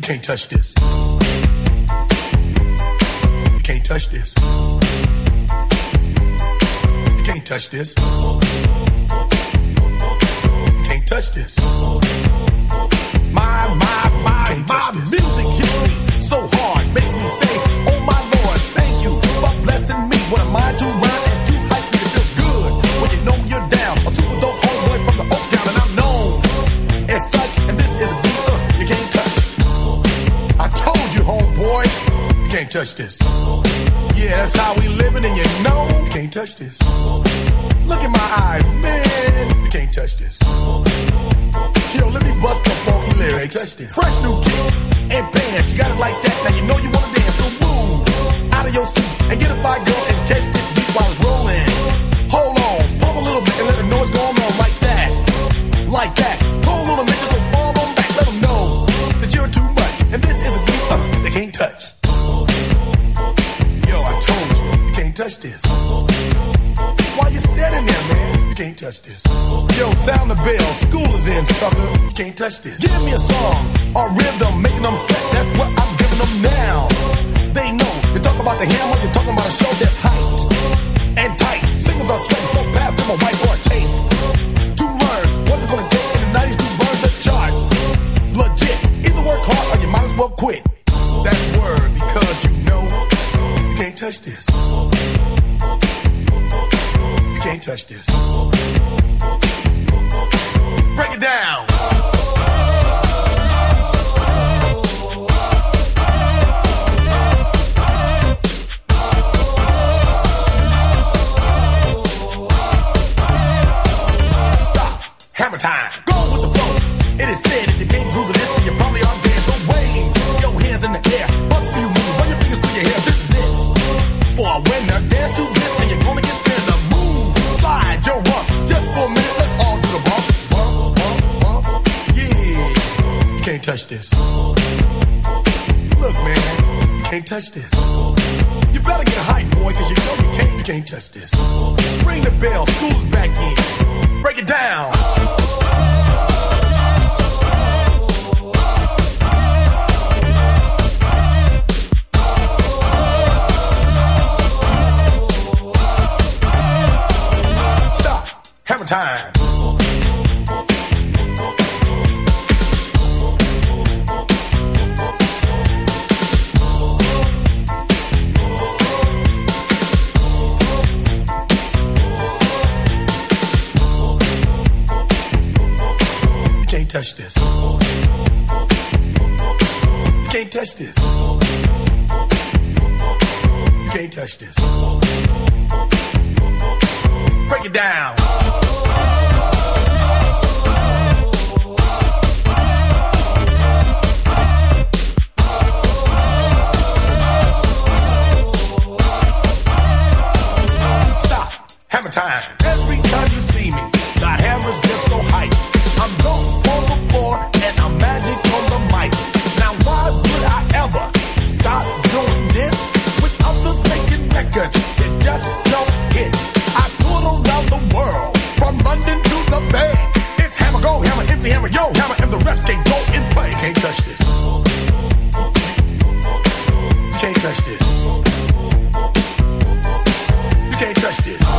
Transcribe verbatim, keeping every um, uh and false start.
can't touch this. You can't touch this. You can't touch this. You can't touch this. My, my, my, my music hits me so hard, makes me say, oh my Lord, thank you for blessing me. What am I to rhyme and to hype me? It feels good when you know you're down. A super dope homeboy from the Oak Town, and I'm known as such. And this is a beat uh, you can't touch. I told you, homeboy, you can't touch this. Yeah, that's how we living, and you know you can't touch this. Look in my eyes, man, you can't touch this. Yo, let me bust the funky lyrics. Fresh new kicks and bands, you got it like that. Now you know you wanna dance, so move out of your seat and get a fire girl and catch this beat while it's rolling. Hold on, pump a little bit and let them know what's going on like that, like that. Hold on a minute, just don't fall on back. Let them know that you're too much, and this is a beat uh, they can't touch. Yo, I told you, you can't touch this. Why you standing there, man? You can't touch this. Yo, sound the bell, school is in, sucker. You can't touch this. Give me a song or rhythm, making them sweat. That's what I'm giving them now. They know. You're talking about the hammer, you're talking about a show that's hyped and tight. Singles are sweating so fast, them a white or a tape. To learn what it's gonna take in the nineties to burn the charts. Legit. Either work hard or you might as well quit. That's word, because you know you can't touch this. You can't touch this. Break it down. Stop. Hammer time. Go with the flow. It is said if you can't groove the list, then you probably are dead. So wave your hands in the air. Bust a few moves. Run your fingers through your hair. This is it. For a winner, dance to this, and you're gonna get there. The move. Slide your rump. Just for a minute, let's all do the bump. Bump, bump, bump. Yeah. You can't touch this. Look, man. You can't touch this. You better get hype, boy, cause you know you can't, you can't touch this. Ring the bell, school's back in. Break it down. Stop. Hammer time. Touch this. You can't touch this. You can't touch this. Break it down. Stop. Hammer time. Every time you see me, the hammer's just so hype. I'm dope on the floor and I'm magic on the mic. Now why would I ever stop doing this with others making records that just don't hit? I tour around the world, from London to the Bay. It's hammer, go hammer, empty hammer, yo hammer, and the rest can go and play. You can't touch this. You can't touch this. You can't touch this.